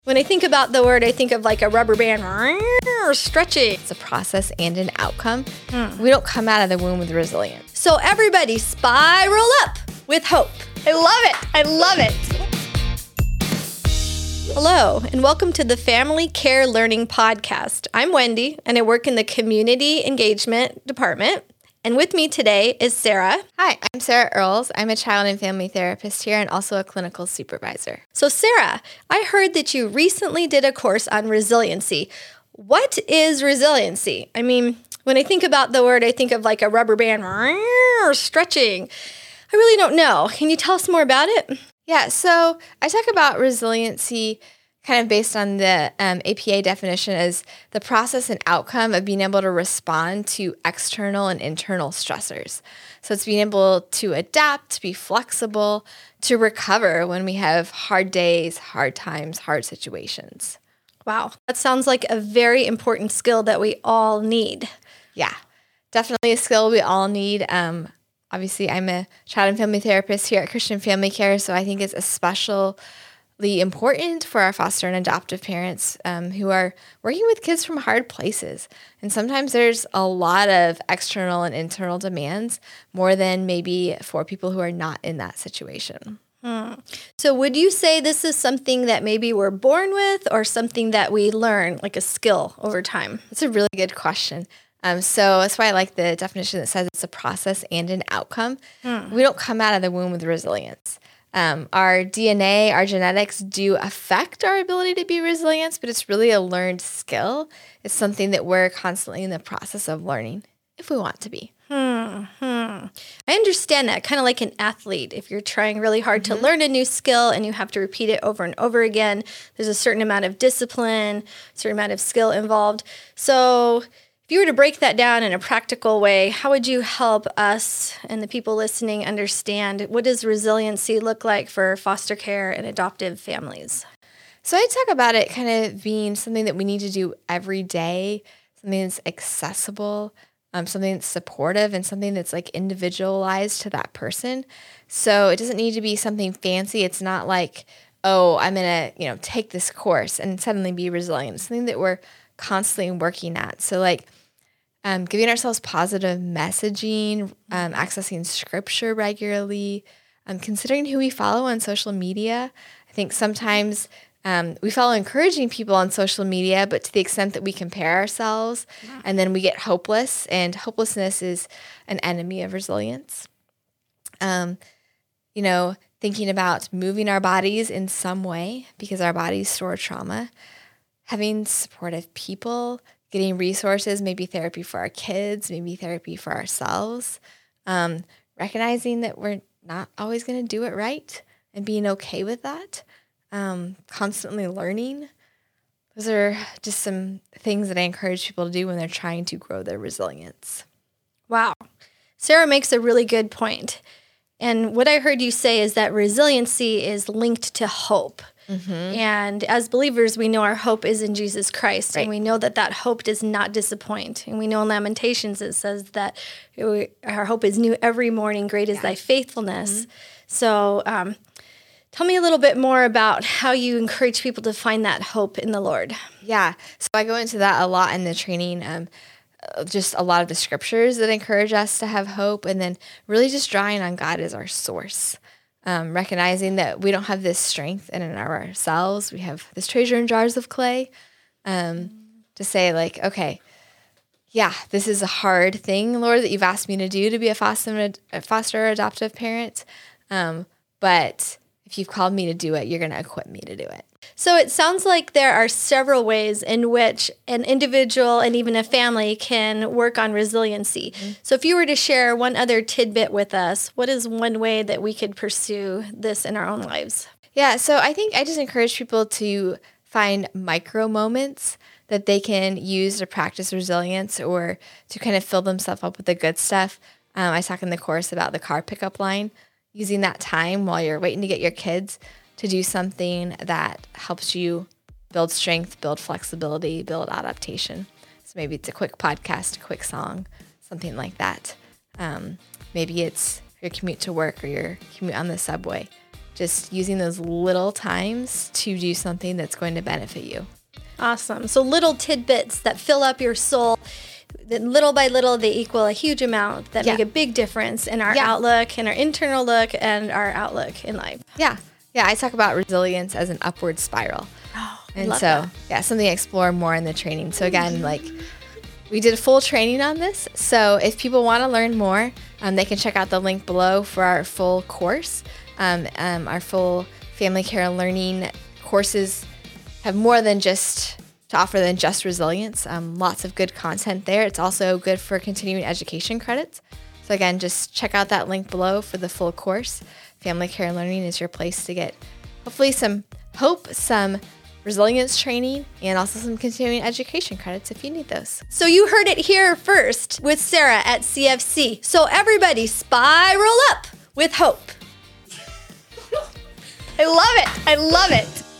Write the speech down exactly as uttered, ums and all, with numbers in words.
When I think about the word, I think of like a rubber band stretching. It's a process and an outcome. Mm. We don't come out of the womb with resilience. So everybody spiral up with hope. I love it. I love it. Hello, and welcome to the Family Care Learning Podcast. I'm Wendy, and I work in the Community Engagement Department. And with me today is Sarah. Hi, I'm Sarah Earls. I'm a child and family therapist here and also a clinical supervisor. So Sarah, I heard that you recently did a course on resiliency. What is resiliency? I mean, when I think about the word, I think of like a rubber band stretching. I really don't know. Can you tell us more about it? Yeah, so I talk about resiliency kind of based on the um, A P A definition as the process and outcome of being able to respond to external and internal stressors. So it's being able to adapt, to be flexible, to recover when we have hard days, hard times, hard situations. Wow, that sounds like a very important skill that we all need. Yeah, definitely a skill we all need. Um, obviously, I'm a child and family therapist here at Christian Family Care, so I think it's especially important for our foster and adoptive parents um, who are working with kids from hard places. And sometimes there's a lot of external and internal demands, more than maybe for people who are not in that situation. Hmm. So would you say this is something that maybe we're born with or something that we learn, like a skill over time? That's a really good question. Um, so that's why I like the definition that says it's a process and an outcome. Hmm. We don't come out of the womb with resilience. Um, our D N A, our genetics do affect our ability to be resilient, but it's really a learned skill. It's something that we're constantly in the process of learning if we want to be. Hmm, hmm. I understand that, kind of like an athlete. If you're trying really hard mm-hmm. to learn a new skill and you have to repeat it over and over again, there's a certain amount of discipline, a certain amount of skill involved. So if you were to break that down in a practical way, how would you help us and the people listening understand what does resiliency look like for foster care and adoptive families? So I talk about it kind of being something that we need to do every day, something that's accessible, um, something that's supportive, and something that's like individualized to that person. So it doesn't need to be something fancy. It's not like, oh, I'm going to, you know, take this course and suddenly be resilient. It's something that we're constantly working at. So like, Um, giving ourselves positive messaging, um, accessing scripture regularly, um, considering who we follow on social media. I think sometimes um, we follow encouraging people on social media, but to the extent that we compare ourselves, yeah. and then we get hopeless, and hopelessness is an enemy of resilience. Um, you know, thinking about moving our bodies in some way because our bodies store trauma, having supportive people, getting resources, maybe therapy for our kids, maybe therapy for ourselves, um, recognizing that we're not always going to do it right and being okay with that, um, constantly learning. Those are just some things that I encourage people to do when they're trying to grow their resilience. Wow. Sarah makes a really good point. And what I heard you say is that resiliency is linked to hope. Mm-hmm. And as believers, we know our hope is in Jesus Christ, right. And we know that that hope does not disappoint. And we know in Lamentations it says that our hope is new every morning, great is yeah. thy faithfulness. Mm-hmm. So um, tell me a little bit more about how you encourage people to find that hope in the Lord. Yeah, so I go into that a lot in the training, um, just a lot of the scriptures that encourage us to have hope, and then really just drawing on God as our source. Um, recognizing that we don't have this strength in and of ourselves. We have this treasure in jars of clay. Um, to say like, okay, yeah, this is a hard thing, Lord, that you've asked me to do to be a foster, a foster or adoptive parent. Um, but if you've called me to do it, you're going to equip me to do it. So it sounds like there are several ways in which an individual and even a family can work on resiliency. Mm-hmm. So if you were to share one other tidbit with us, what is one way that we could pursue this in our own lives? Yeah, so I think I just encourage people to find micro moments that they can use to practice resilience or to kind of fill themselves up with the good stuff. Um, I talk in the course about the car pickup line, using that time while you're waiting to get your kids to do something that helps you build strength, build flexibility, build adaptation. So maybe it's a quick podcast, a quick song, something like that. Um, maybe it's your commute to work or your commute on the subway. just using those little times to do something that's going to benefit you. Awesome. So little tidbits that fill up your soul, that little by little, they equal a huge amount that Yeah. make a big difference in our Yeah. outlook and our internal look and our outlook in life. Yeah. Yeah. I talk about resilience as an upward spiral. Oh, I And love so, that. yeah, something to explore more in the training. So again, like we did a full training on this. So if people want to learn more, um, they can check out the link below for our full course. Um, um, our full family care learning courses have more than just to offer than just resilience. Um, lots of good content there. It's also good for continuing education credits. So again, just check out that link below for the full course. Family care learning is your place to get hopefully some hope, some resilience training, and also some continuing education credits if you need those. So you heard it here first with Sarah at C F C. So everybody spiral up with hope. I love it. I love it.